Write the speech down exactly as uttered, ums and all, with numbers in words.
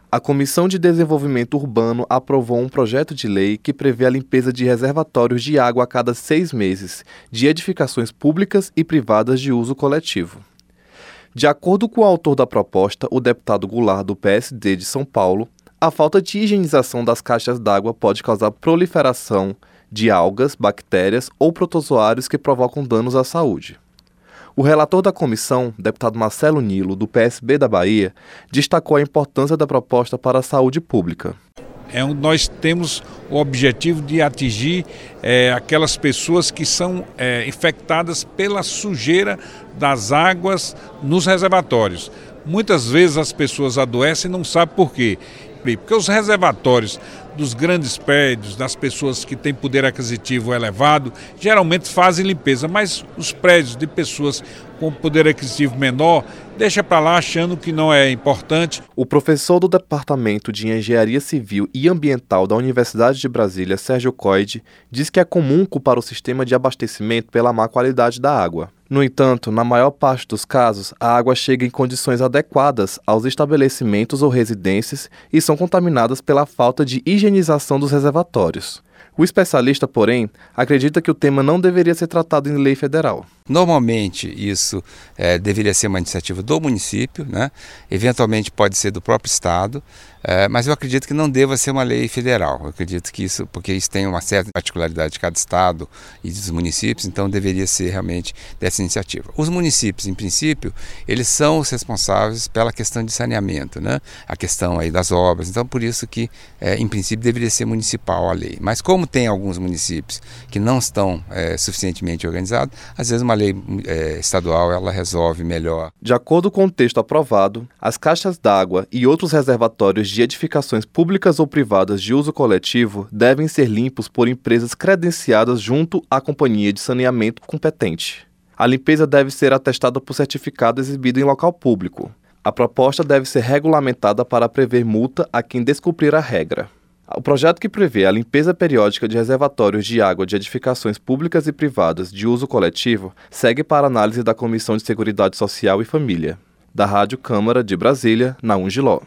A Comissão de Desenvolvimento Urbano aprovou um projeto de lei que prevê a limpeza de reservatórios de água a cada seis meses, de edificações públicas e privadas de uso coletivo. De acordo com o autor da proposta, o deputado Goulart, do P S D de São Paulo, a falta de higienização das caixas d'água pode causar proliferação de algas, bactérias ou protozoários que provocam danos à saúde. O relator da comissão, deputado Marcelo Nilo, do P S B da Bahia, destacou a importância da proposta para a saúde pública. É, nós temos o objetivo de atingir é, aquelas pessoas que são é, infectadas pela sujeira das águas nos reservatórios. Muitas vezes as pessoas adoecem e não sabem por quê. Porque os reservatórios dos grandes prédios, das pessoas que têm poder aquisitivo elevado, geralmente fazem limpeza, mas os prédios de pessoas com poder aquisitivo menor, deixa para lá achando que não é importante. O professor do Departamento de Engenharia Civil e Ambiental da Universidade de Brasília, Sérgio Coide, diz que é comum culpar o sistema de abastecimento pela má qualidade da água. No entanto, na maior parte dos casos, a água chega em condições adequadas aos estabelecimentos ou residências e são contaminadas pela falta de higienização dos reservatórios. O especialista, porém, acredita que o tema não deveria ser tratado em lei federal. Normalmente isso é, deveria ser uma iniciativa do município, né? Eventualmente pode ser do próprio estado, é, mas eu acredito que não deva ser uma lei federal. Eu acredito que isso, porque isso tem uma certa particularidade de cada estado e dos municípios, então deveria ser realmente dessa iniciativa. Os municípios, em princípio, eles são os responsáveis pela questão de saneamento, né? A questão aí das obras, então por isso que, é, em princípio, deveria ser municipal a lei. Mas como tem alguns municípios que não estão é, suficientemente organizados, às vezes uma lei é, estadual ela resolve melhor. De acordo com o texto aprovado, as caixas d'água e outros reservatórios de edificações públicas ou privadas de uso coletivo devem ser limpos por empresas credenciadas junto à companhia de saneamento competente. A limpeza deve ser atestada por certificado exibido em local público. A proposta deve ser regulamentada para prever multa a quem descumprir a regra. O projeto que prevê a limpeza periódica de reservatórios de água de edificações públicas e privadas de uso coletivo segue para análise da Comissão de Seguridade Social e Família. Da Rádio Câmara de Brasília, Naum Giló.